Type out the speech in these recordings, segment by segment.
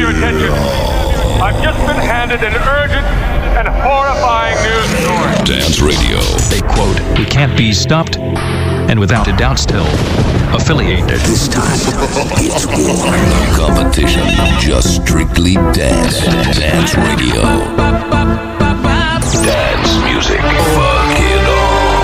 your attention. I've just been handed an urgent and horrifying news story. Dance Radio. They quote, "We can't be stopped," and without a doubt still affiliated. This time, it's war. No competition, just strictly dance. Dance Radio. Dance music. Fuck it all.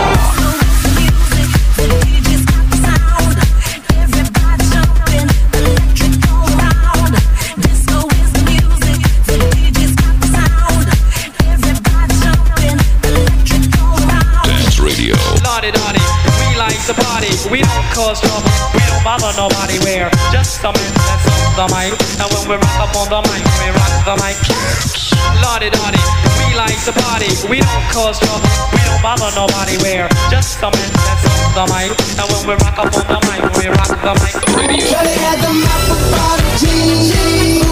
The party, we don't cause trouble, we don't bother nobody, we're just some men that's on the mic. And when we rock up on the mic, we rock the mic. Lordy dotty, we like the party, we don't cause trouble, we don't bother nobody, we're just some men that's on the mic. And when we rock up on the mic, we rock the mic. Radio. They had the map about the G.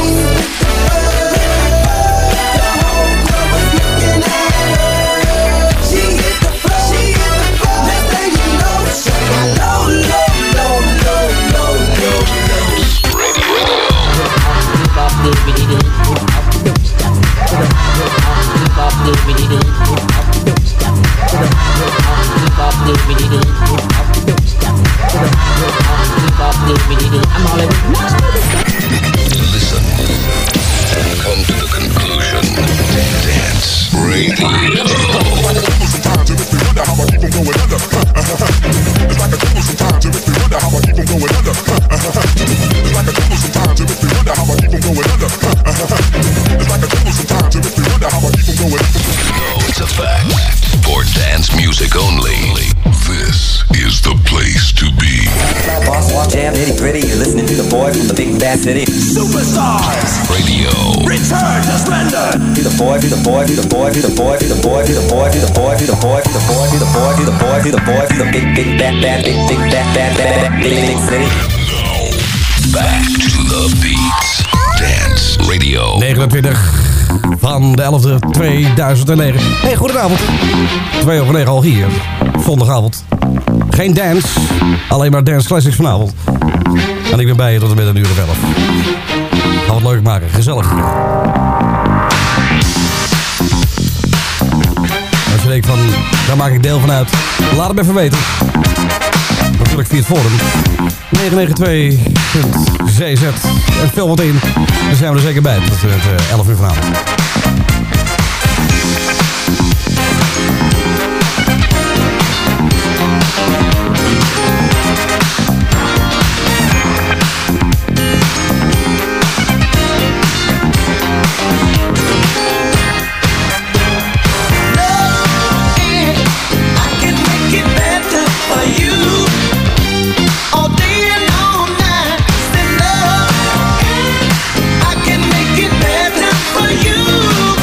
Listen and come to the conclusion. Dance Radio. Sometimes it makes me wonder how I keep from going under. It's like a devil sometimes it makes me wonder how I keep from going under. It's like a devil sometimes it makes me wonder how I keep from going under. It's like a devil sometimes it makes me wonder how I keep from going under. No, it's a fact. For dance music only, this is the place to be. Boss walk jam nitty gritty. You're listening to the boy from the big bad city. Superstars. Radio. Return to splendor. To the boy, to the boy, to the boy, to the boy, to the boy, to the boy, to the boy, to the boy, to the boy, to the boy, to the boy, to the boy, to the big bad big bad big city. Now, back to the beats. Dance Radio. 29 van de 11e 2009. Hey, goedenavond. 2:09 al hier. Zondagavond. Geen dance, alleen maar dance classics vanavond. En ik ben bij je tot en met 1:11. Gaan we het leuk maken, gezellig. Als je denkt van, daar maak ik deel van uit. Laat het me even weten. Natuurlijk via het forum. 992.cz. En vul wat in. Dan zijn we er zeker bij. Tot 11 uur vanavond. I can make it better for you.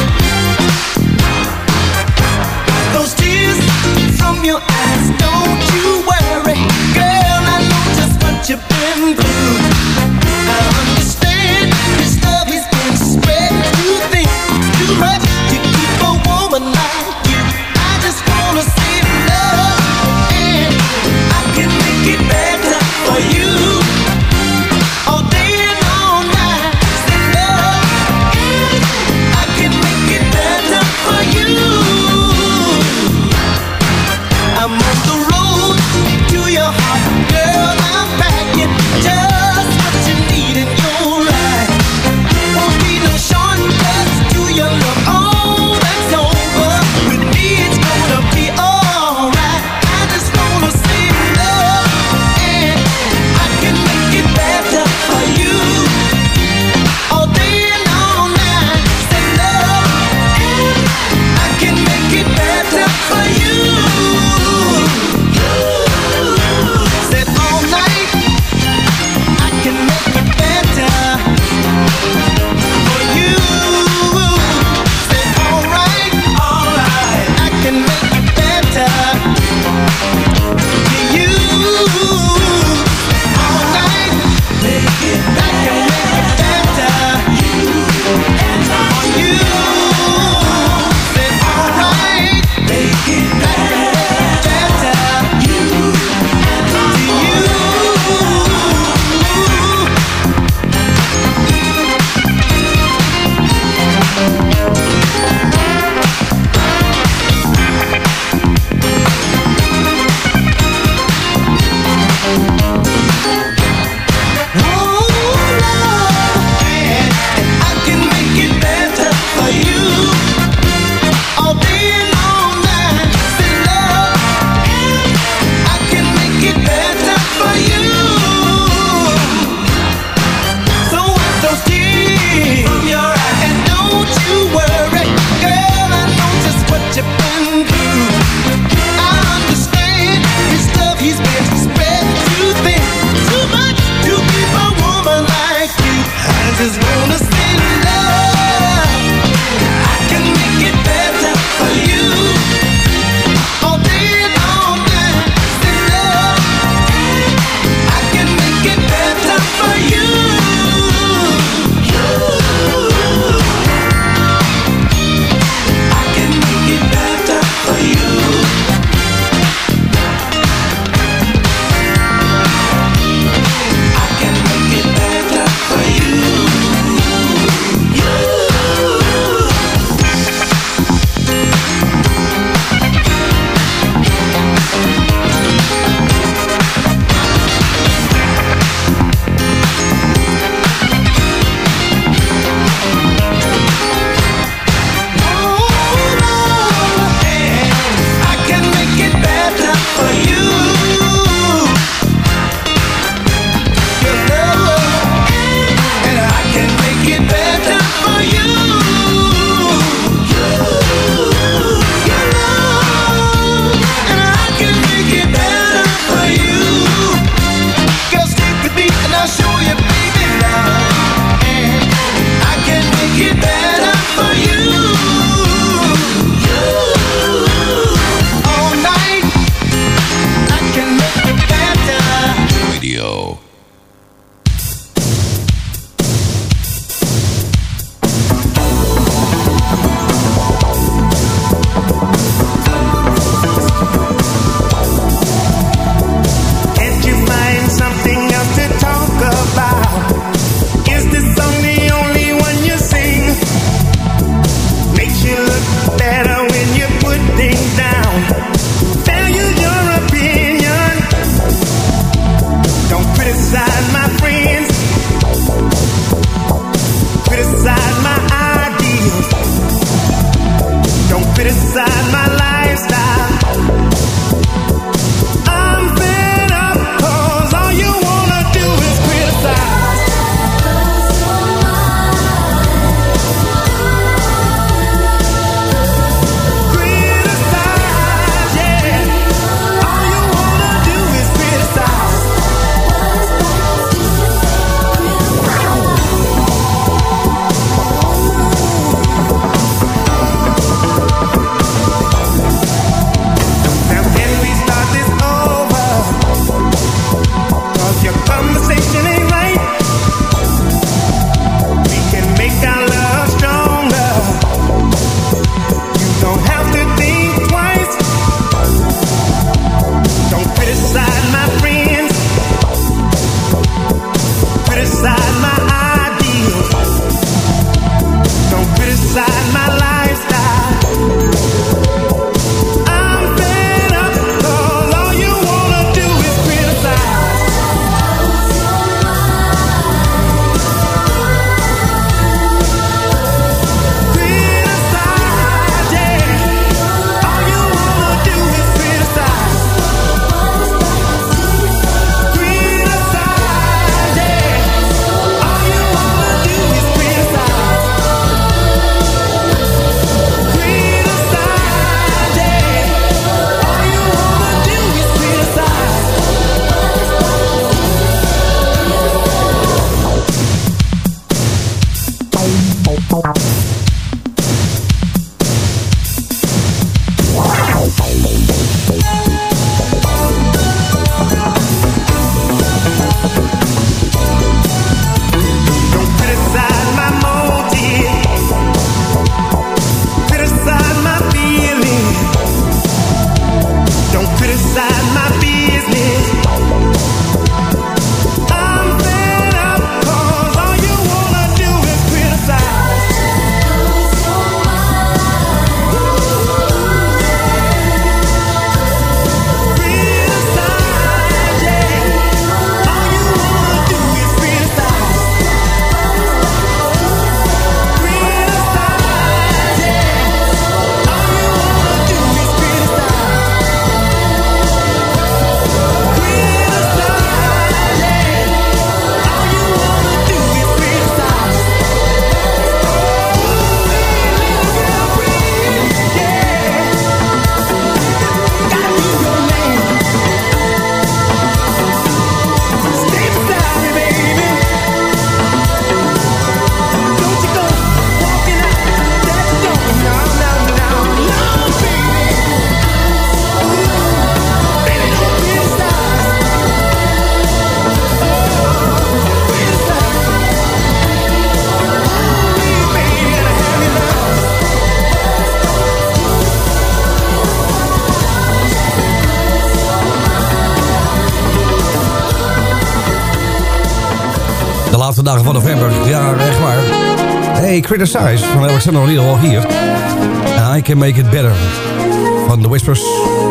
laatste dagen van november. Ja, echt waar. Hey, Criticize van Alexander O'Neal al hier. I Can Make It Better van The Whispers.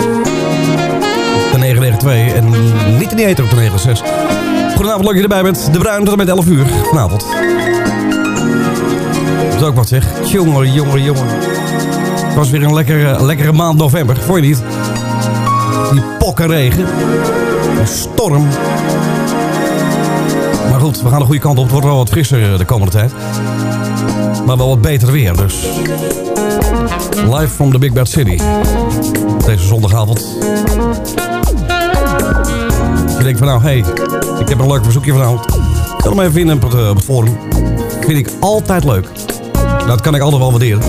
De 992 en niet in die eter op de 96. Goedenavond, leuk dat je erbij bent. De Bruin tot en met 11 uur vanavond. Dat is ook wat zeg. Jongen. Het was weer een lekkere maand november. Vond je niet? Die pokkenregen. Die storm. Maar goed, we gaan de goede kant op. Het wordt wel wat frisser de komende tijd. Maar wel wat beter weer, dus. Live from the Big Bad City. Deze zondagavond. Je denkt van nou, hey, ik heb een leuk verzoekje vanavond. Ik zal hem even vinden op het forum. Vind ik altijd leuk. Dat kan ik altijd wel waarderen.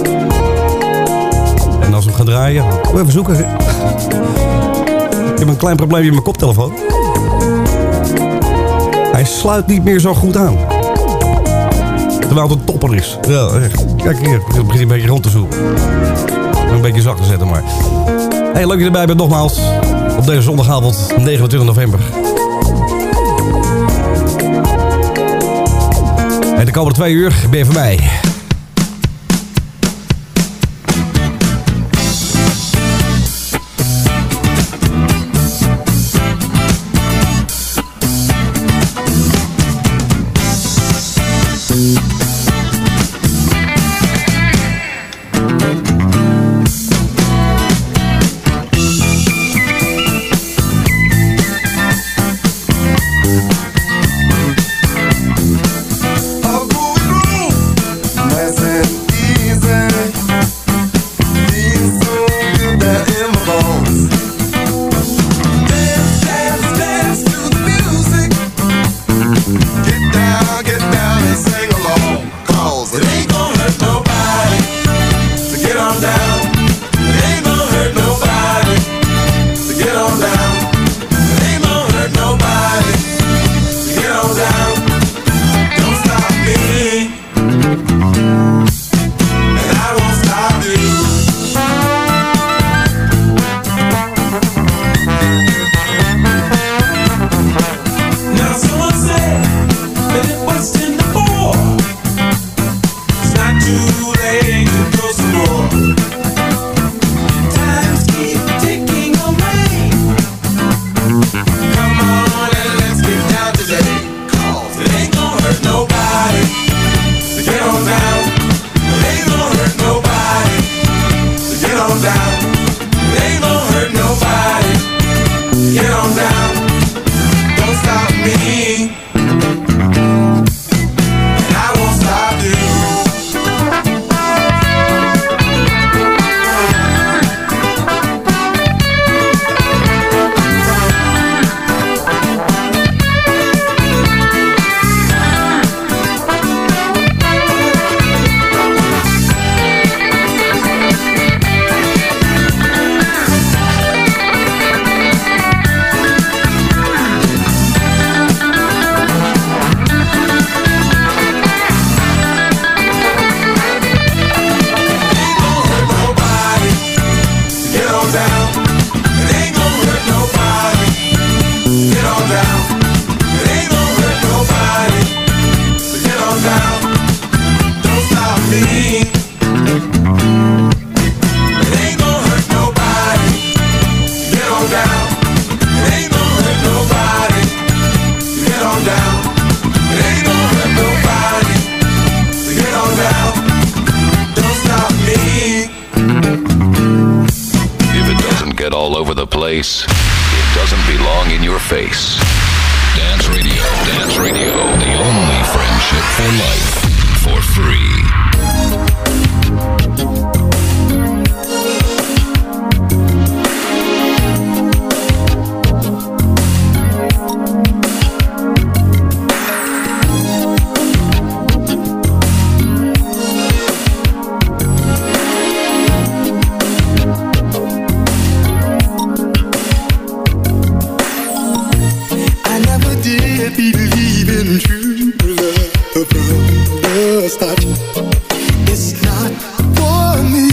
En als we hem gaan draaien, dan even zoeken. Ik heb een klein probleempje met mijn koptelefoon. Hij sluit niet meer zo goed aan. Terwijl het een topper is. Ja, echt. Kijk hier, ik begin een beetje rond te zoeken. Een beetje zacht te zetten maar. Hey, leuk dat je erbij bent nogmaals. Op deze zondagavond, 29 november. En de komende 2 uur ben je van mij. mean. It ain't gonna hurt nobody. Get on down. It ain't gonna hurt nobody. Get on down. It ain't gonna hurt nobody. Get on down. Don't stop me. If it doesn't get all over the place, it doesn't belong in your face. Dance Radio, the only friendship for life, for free. Believe in true love from the start. It's not for me,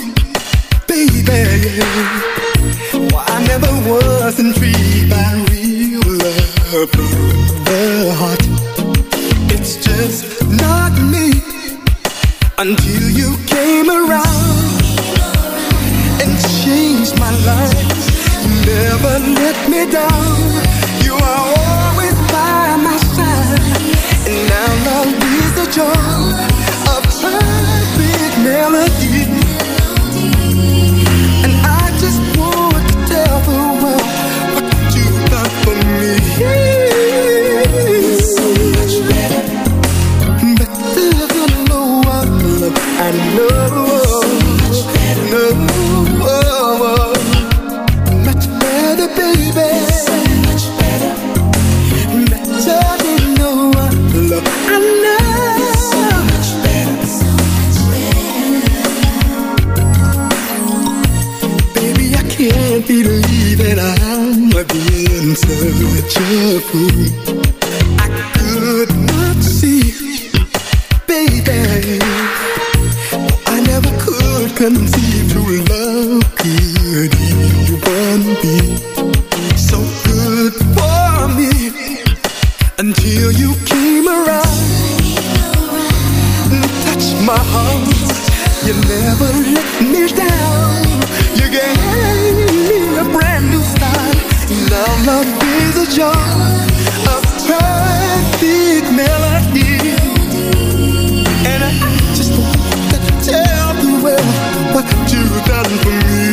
baby. Well, I never was intrigued by real love from the heart. It's just not me until you came around and changed my life. Never let me down. You are always by my side, and now love is the joy of perfect melody. And I just want to tell the world what you've done for me. So much better, better than no one love. I know, much better, much better, baby. Can't believe that I'm being such a fool. I could not see, baby. I never could conceive true love could even be so good for me until you came around and touched my heart. You never let me down. You gave me a brand new start. Now love is a joy of perfect melody. And I just want to tell the world what you've done for me.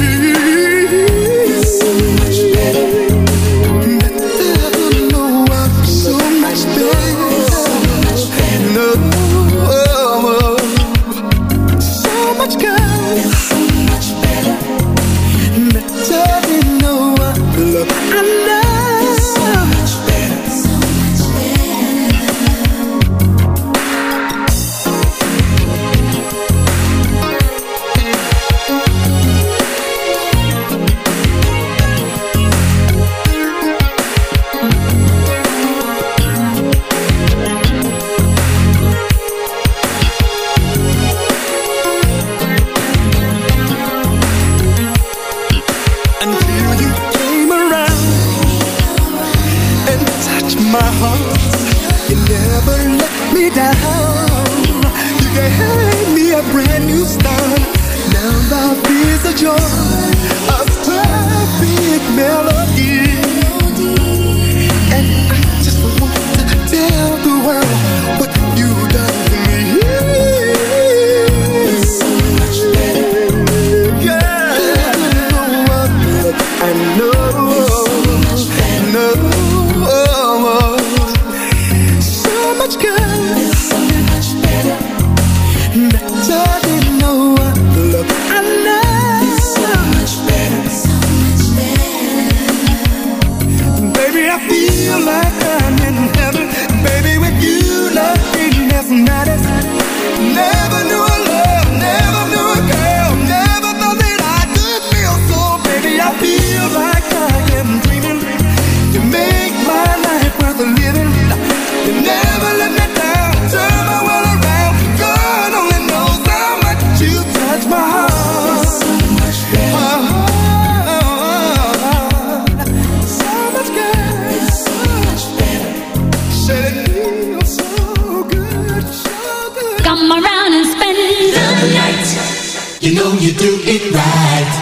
So much better, better than no one. So much better, so much better. No, so much good, so much better, better than no one. Look, I know, so much better, so much my heart, you never let me down. You gave me a brand new start. Now love is a joy of perfect melody. And I just want to tell the world what you've done for me. So much better, yeah. I know, no. So much good, so much better, better than no one. Look, I know, so much better, so much better. Baby, I feel like I'm in heaven. Baby, with you, love You know you do it right.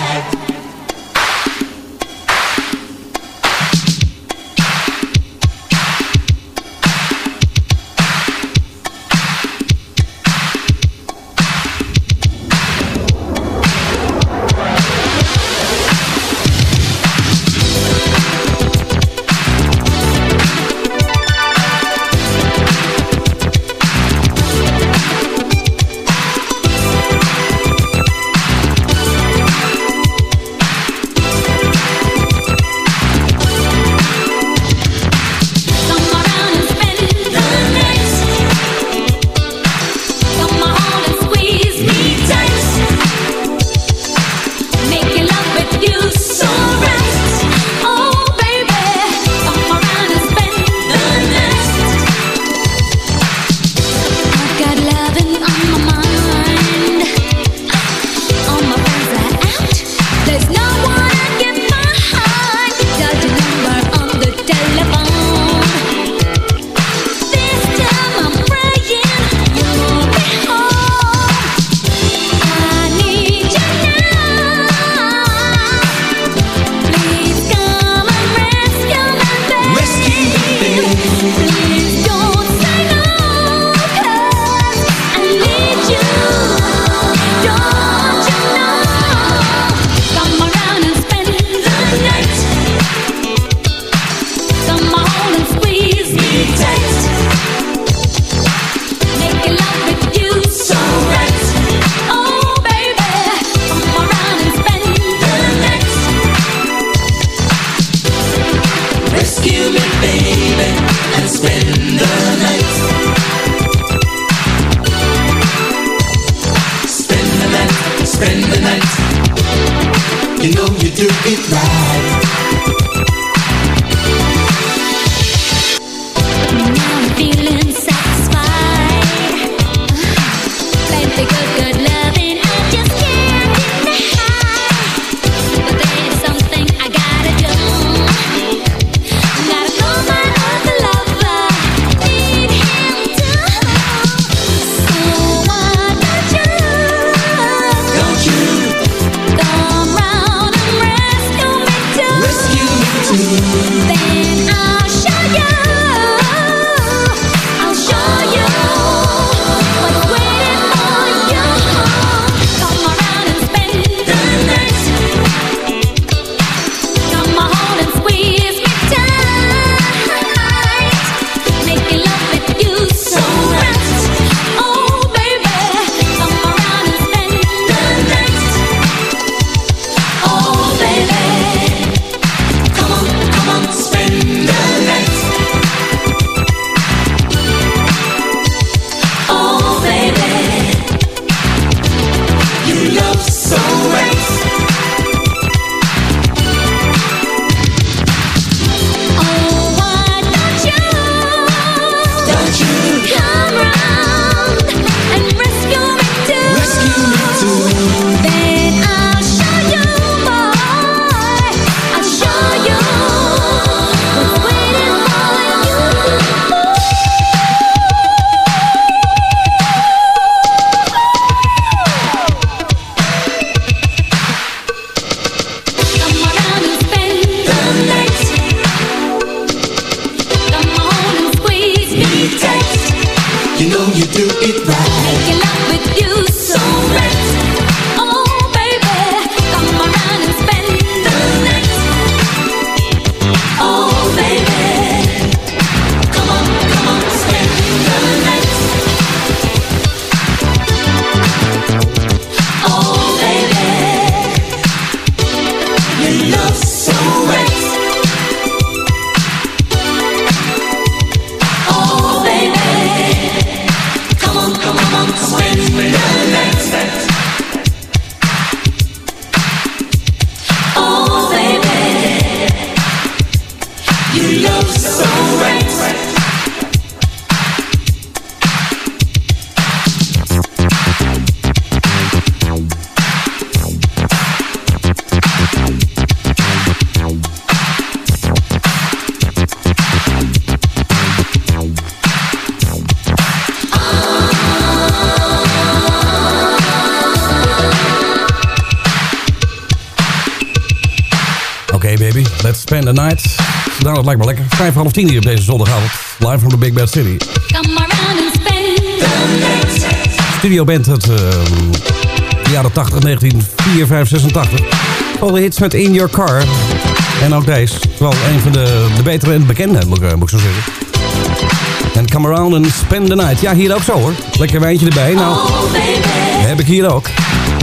baby. Let's spend the night. Nou, dat lijkt me lekker. 9:30 hier op deze zondagavond. Live from the Big Bad City. Come around and spend the night. Studio Band uit de jaren 80, 1984, 86. Al de hits met In Your Car. En ook deze. Wel een van de betere en bekende, moet ik zo zeggen. En Come Around and Spend the Night. Ja, hier ook zo hoor. Lekker wijntje erbij. Nou, heb ik hier ook.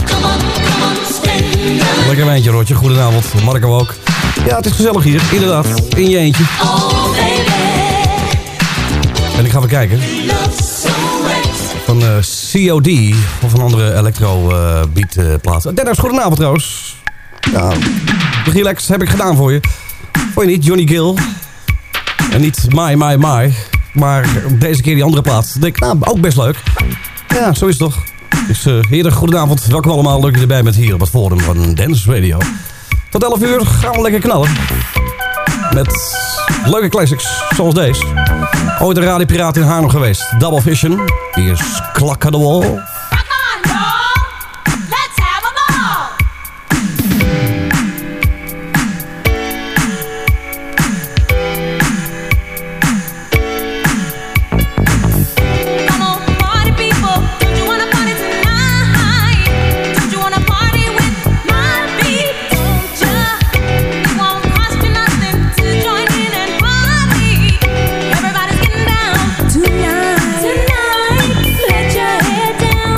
Lekker wijntje, Rotje. Goedenavond. Marco ook. Ja, het is gezellig hier. Inderdaad. In je eentje. En ik ga even kijken. Van COD. Of een andere electro beat plaats. Dennis, goedenavond trouwens. Ja, relax heb ik gedaan voor je. Vond je niet? Johnny Gill. En niet My. Maar deze keer die andere plaats. Denk ik, nou, ook best leuk. Ja, zo is het toch. Dus heren, goedenavond. Welkom allemaal. Leuk dat je erbij bent hier op het forum van Dance Radio. Tot 11 uur gaan we lekker knallen. Met leuke classics, zoals deze. Ooit een radiopiraat in Haarlem geweest. Double Vision. Hier is Clock on the Wall. Tonight, let your head down.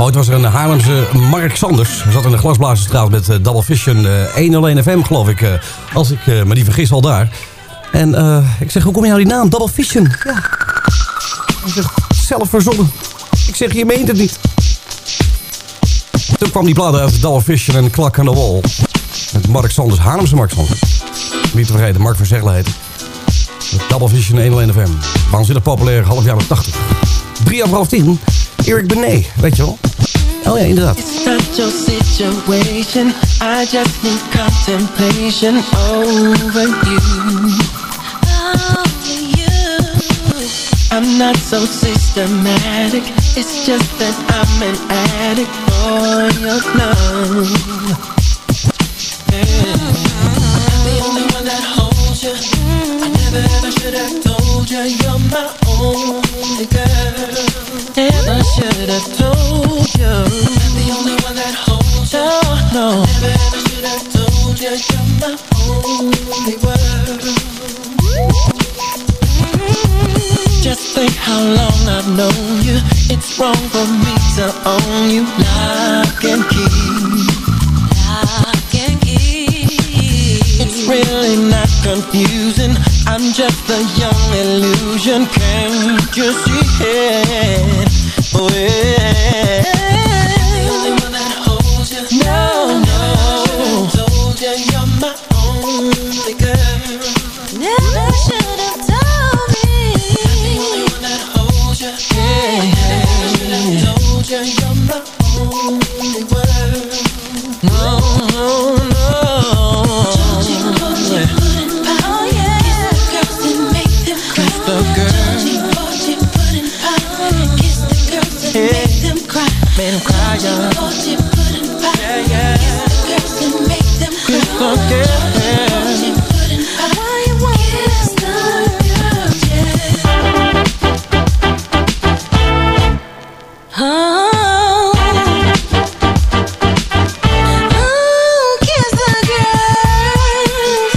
ooit was er een Haarlemse Mark Sanders. Hij zat in de Glasblazerstraat met Double Vision 101 FM, geloof ik. Als ik me niet vergis, al daar. En ik zeg, hoe kom je nou die naam? Double Vision. Ja. Hij zegt, zelf verzonnen. Ik zeg, je meent het niet. Toen kwam die plaat uit Double Vision en Klak aan de Wall. Met Mark Sanders, Haarlemse Mark Sanders. Niet te vergeten, Mark van Zegelen heet. Met Double Vision 101 FM. Waanzinnig populair, half jaren 80. 9:03. Eric Benet, weet je wel? Oh ja, inderdaad. It's not your situation. I just need contemplation over you. I'm not so systematic. It's just that I'm an addict for your love. I'm the only one that holds you. I never ever should have told you you're my only girl. Never should have told you. I'm the only one that holds you. No, I never ever should have told you you're my only world. Just think how long I've known you. It's wrong for me to own you. Lock and key. Lock and key. It's really not confusing. I'm just a young illusion. Can't you see it? Oh, yeah. I'm the only one that holds you. No, no. I never should have told you you're my only girl. Never should have told me. I'm the only one that holds you. Yeah, yeah. I should have told you you're my only world. No, no, no. Made them cry, yeah. Yeah, yeah. Kiss the girls and make them cry. Kiss the girls. Why you want to kiss the girls, yeah. Oh, kiss the girls.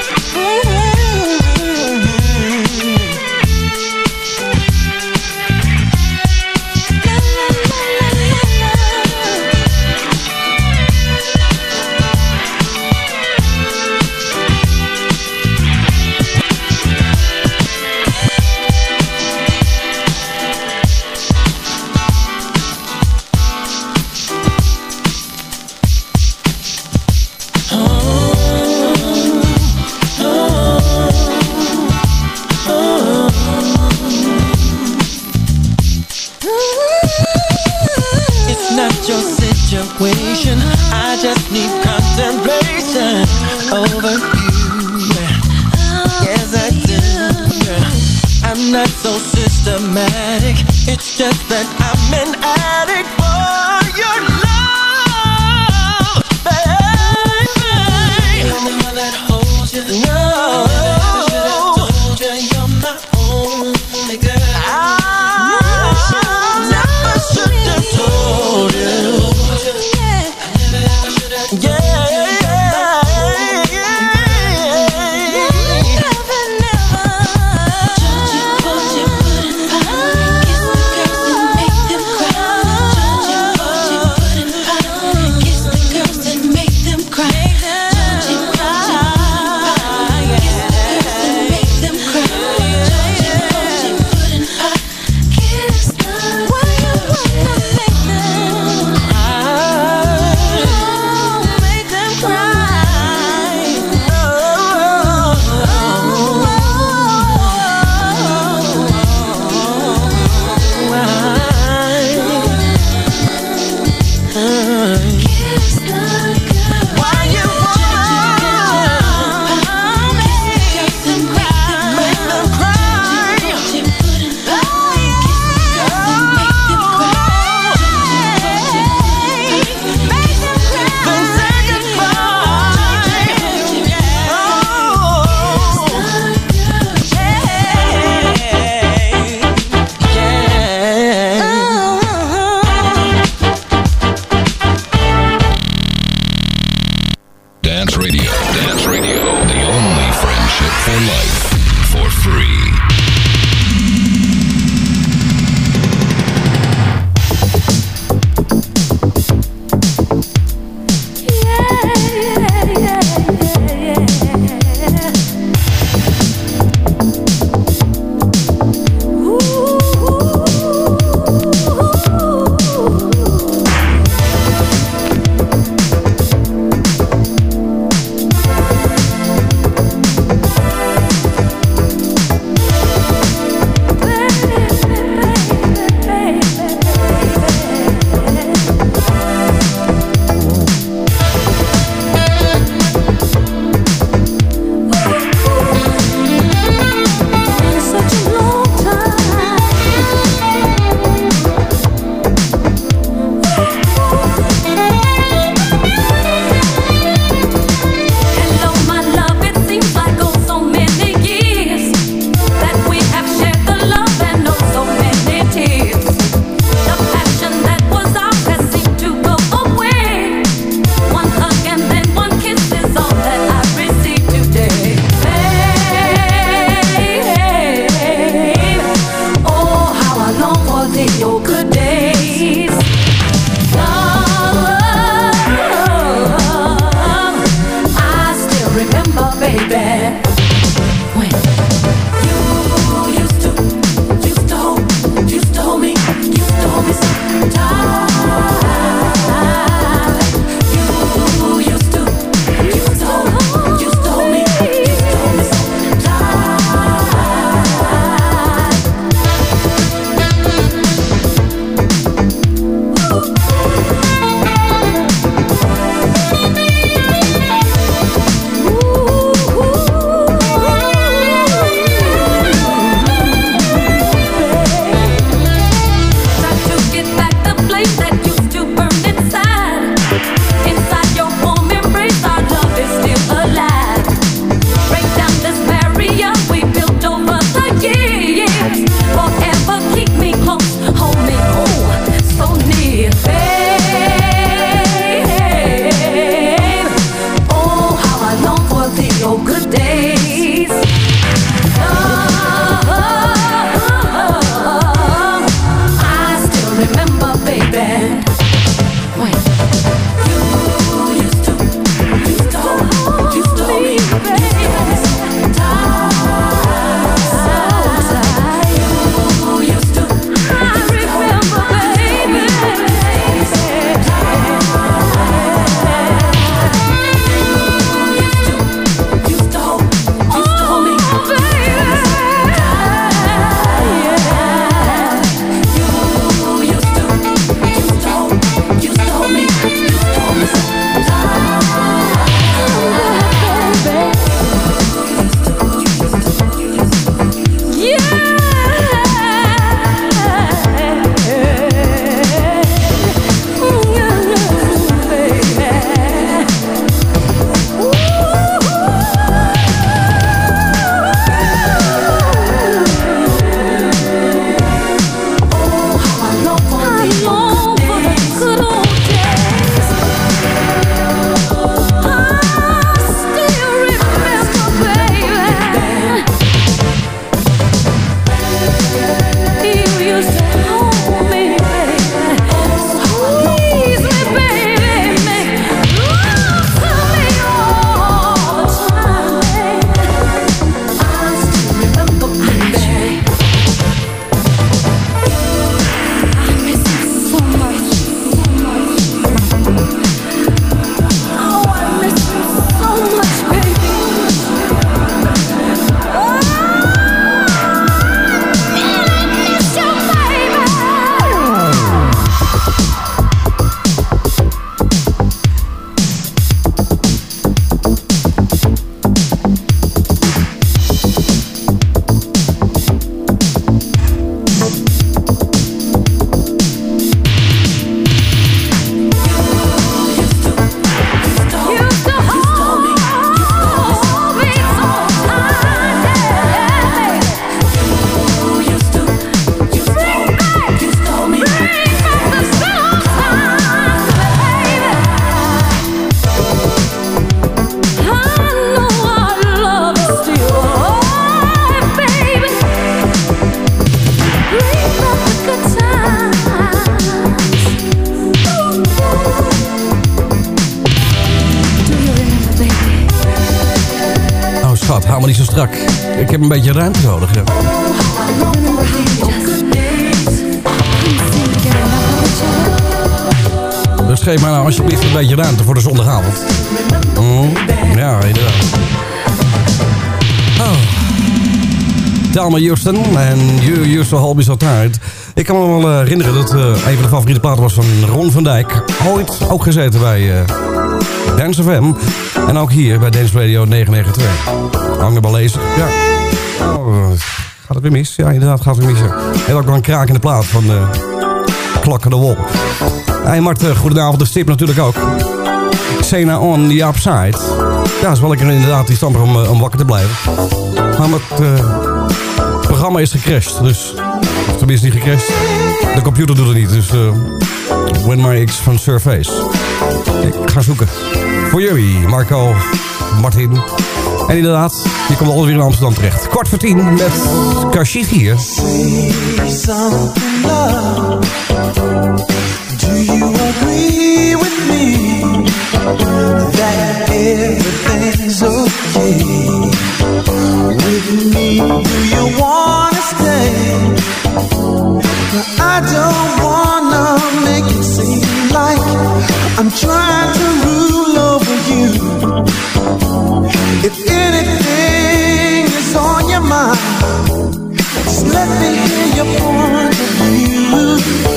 I just need contemplation over you. Yes, I do. I'm not so systematic. It's just that I'm an addict for your love, baby. You're the one that holds you. No, I should have told you you're my only girl. I never should have told you. niet zo strak. Ik heb een beetje ruimte nodig. Ja. Dus geef mij nou alsjeblieft een beetje ruimte voor de zondagavond. Ja, inderdaad. Oh. Thelma Houston en You Used to Hold Me So Tight. Ik kan me wel herinneren dat een van de favoriete platen was van Ron van Dijk. Ooit ook gezeten bij Dance FM. En ook hier bij Dance Radio 992. Hangen wel lezen. Ja. Oh, gaat het weer mis? Ja, inderdaad gaat het weer mis. En ook wel een kraak in de plaat van Clock on the Wall. Hey Mart, goedenavond. De stip natuurlijk ook. Sena on the Upside. Ja, dat is wel lekker inderdaad die stamper om wakker te blijven. Maar het programma is gecrashed. Dus, of tenminste niet gecrashed. De computer doet het niet. Dus when my X van Surface. Ik ga zoeken. Voor jullie, Marco, Martin. En inderdaad, je komt alweer in Amsterdam terecht. 9:45 met Kashif hier. Do you agree with me that everything's okay with me? Do you wanna stay? I don't wanna make it seem like I'm trying to rule over you. If anything is on your mind, just let me hear your point of view.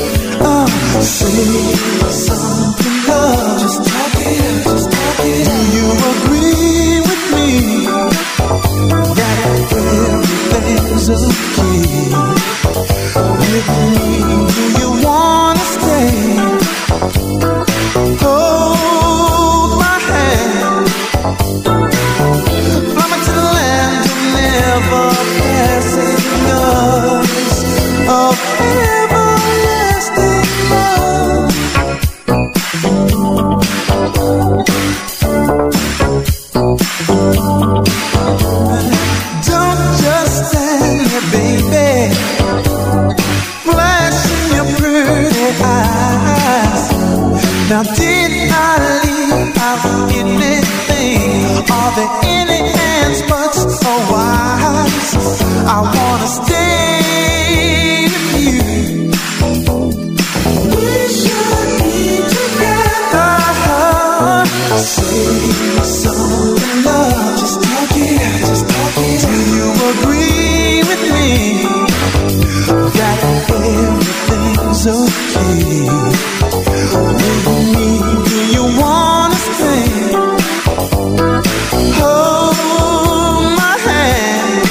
Say something, love. Just talk it, just talk it. Do you agree with me that everything's okay with me? Do you wanna stay? Hold my hand, fly me to the land of never passing us, of everlasting love. Don't just stand there, baby, flashing your pretty eyes. Now did I leave out anything? Are there any hands but so wise? I wanna stay with you. We should be together. Say something, love. Just talk it, just talk it. Do you agree with me that everything's okay with me? Do you wanna stay? Hold my hand,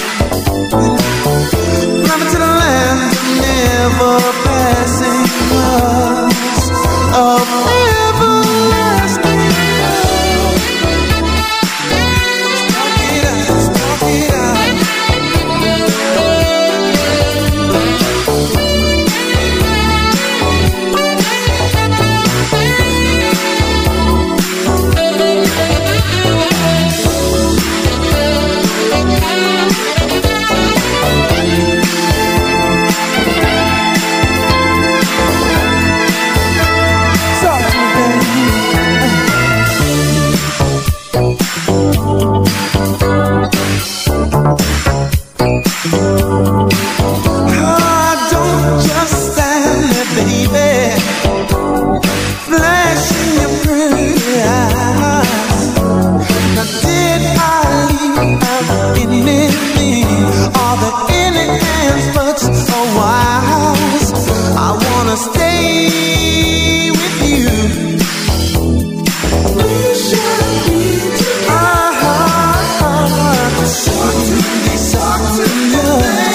fly me to the land of never passing us, of everlasting love. Just talk it out. Don't just stand there, baby, flashing your pretty eyes. Now did I leave out anything? Are there any hands but so wise? I wanna stay with you. We should be together. Something else.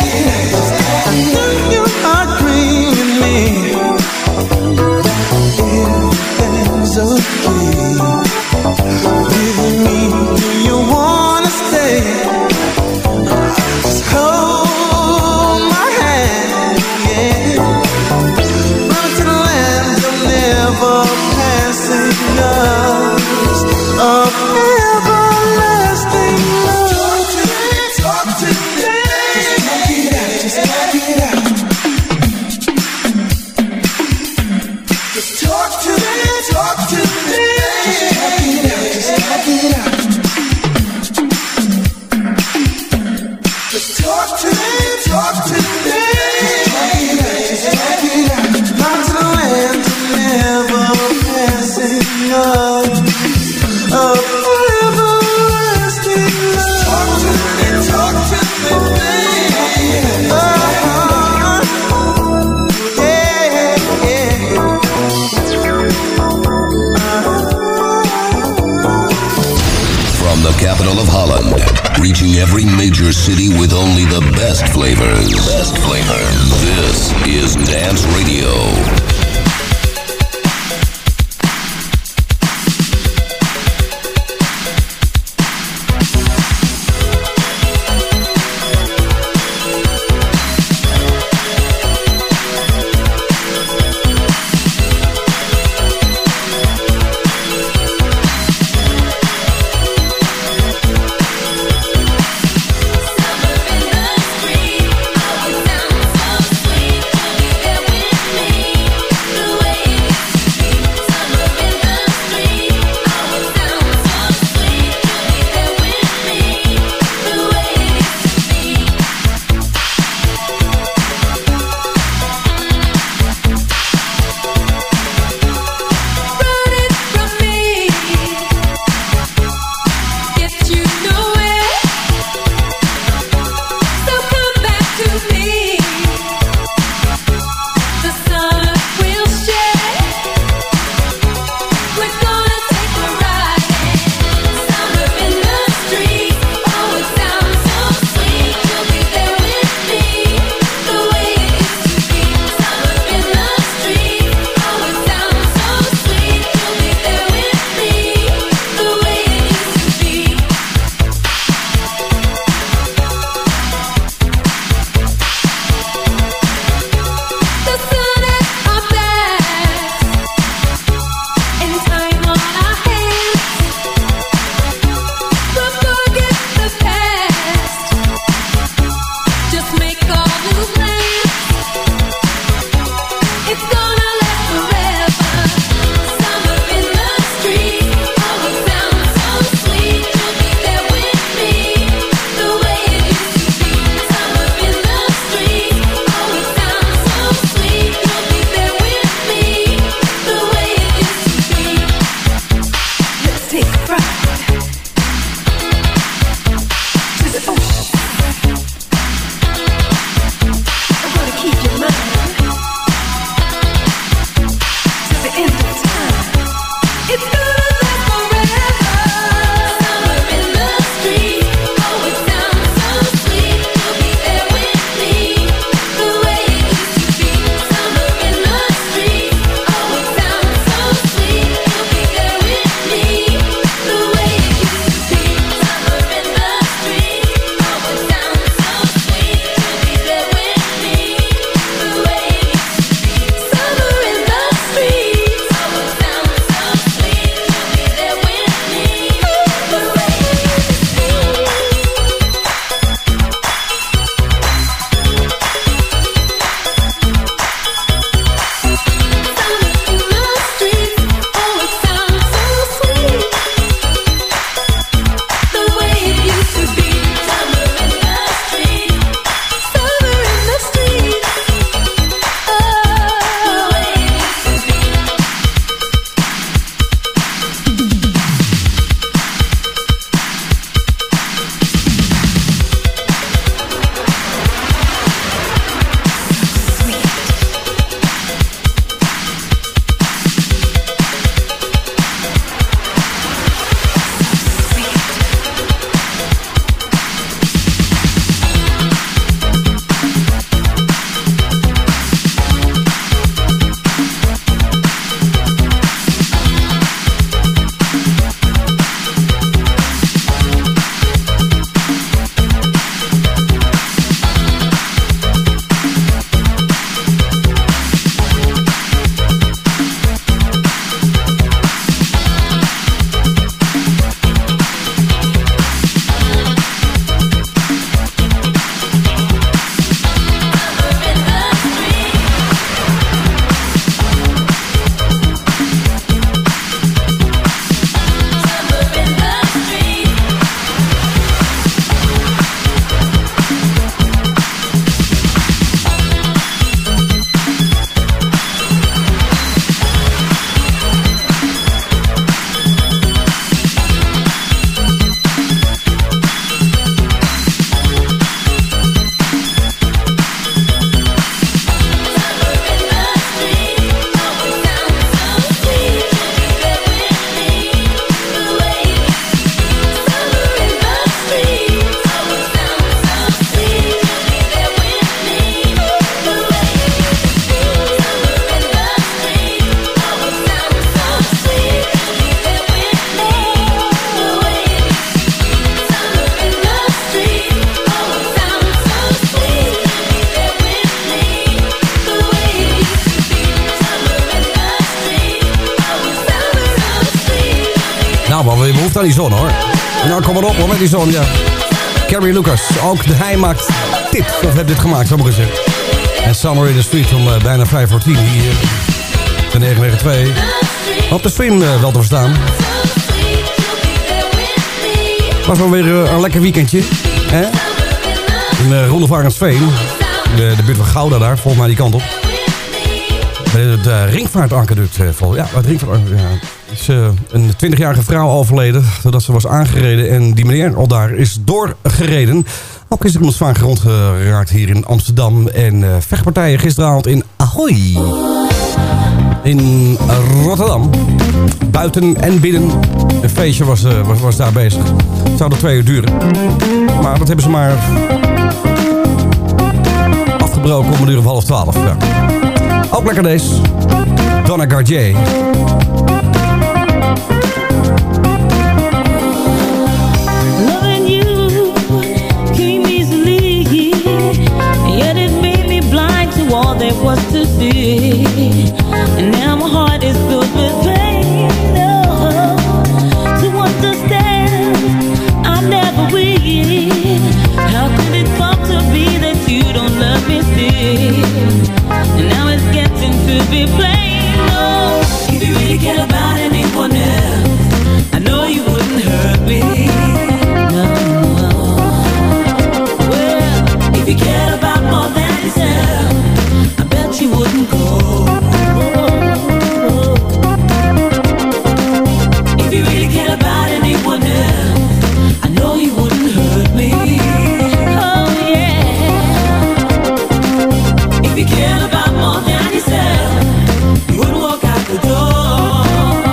Do you agree with me that everything's okay with me? Do you wanna stay? Just hold my hand, yeah. Run to the land. love, of everlasting love. Talk to me, baby. From the capital of Holland, reaching every major city with only the best flavors. Best flavors. This is Dance Radio. Summer in the street, oh it sounds so sweet. You'll be there with me. Nou, maar weer behoefte aan die zon, hoor. Nou, kom maar op, hoor, met die zon, ja. Carrie Lucas, ook hij maakt dit, of heeft dit gemaakt, zou ik maar zeggen. En Summer in the Street om bijna 5 voor 10 hier. De 992. Op de stream wel te verstaan. Was wel weer een lekker weekendje. Hè? In Rondevarensveen. De buurt van Gouda daar, volgens mij die kant op. Bij het ringvaartankerduct. Ja, het ringvaartankerduct. Ja. Is een 20-jarige vrouw overleden doordat ze was aangereden. En die meneer al daar is doorgereden. Ook is er iemand zwaar gewond geraakt hier in Amsterdam. En vechtpartijen gisteravond in Ahoy. In Rotterdam. Buiten en binnen. Een feestje was daar bezig. Het zou er 2 uur duren. Maar dat hebben ze maar afgebroken om 11:30. Ja. Ook lekker deze. Donna Gardier. Loving you came easily, yet it made me blind to all there was to see. And now my heart is filled with pain. Oh, to understand, I never will. How could it come to be that you don't love me still? And now it's getting to be plain. Oh, if you really care about anyone else, I know you wouldn't hurt me. No. Well, if you cared about more than yourself, I bet you wouldn't go. If you really cared about anyone else, I know you wouldn't hurt me. Oh yeah. If you cared about more than yourself, you wouldn't walk out the door.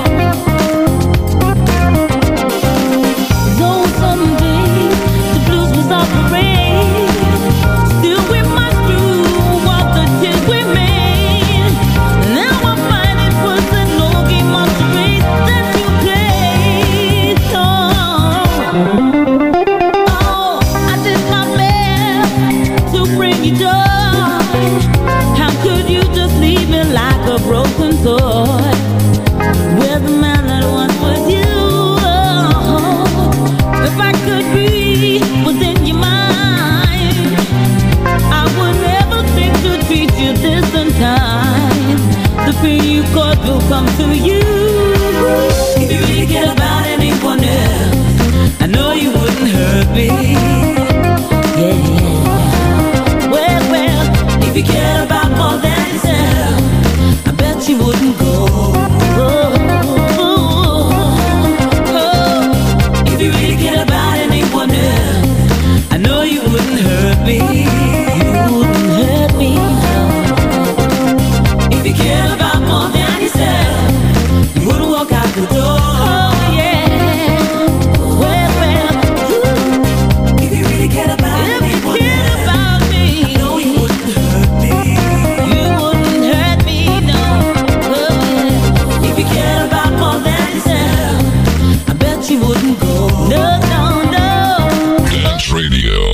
Though someday the blues was off the rain, still we must through all the tears we made. Now I find it was an old game of charades that you played. Oh, I did my best to bring you joy. How could you just leave me like a broken toy? Where's the man that once was you? Oh, if I could be within your mind, I would never think to treat you this unkind. The pain you caused will come to you. If you really care about anyone else, I know you wouldn't hurt me. Yeah. Well, if you cared about more than yourself, I bet you wouldn't go. If you really cared about anyone else, I know you wouldn't hurt me. You wouldn't hurt me. If you cared about more than yourself, you wouldn't walk out the door. Oh yeah. Well, if you really cared about anyone else, I know you wouldn't hurt me. You wouldn't hurt me, no. Oh, if you cared about more than yourself, I bet you wouldn't go. No. Dance Radio.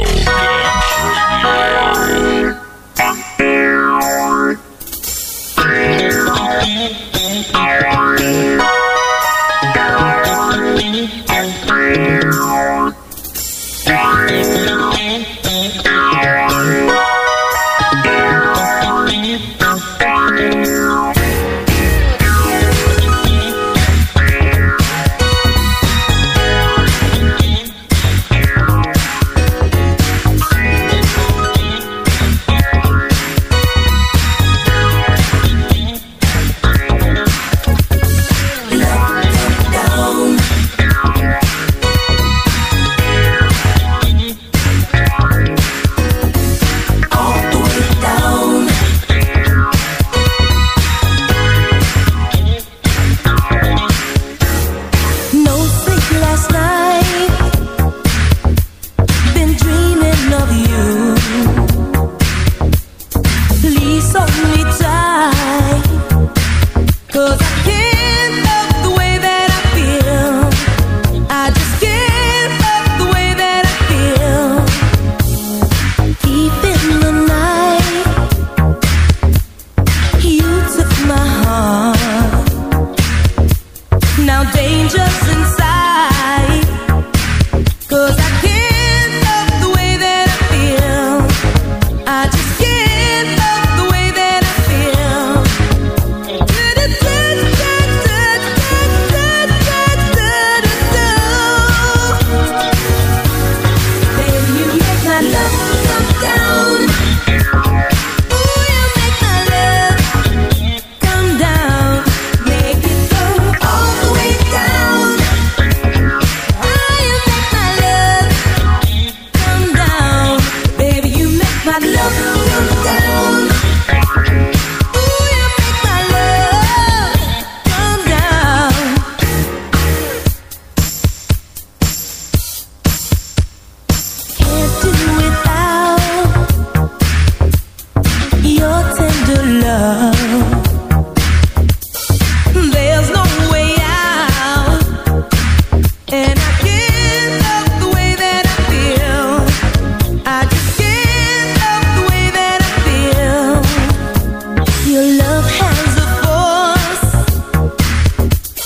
Please hold me tight.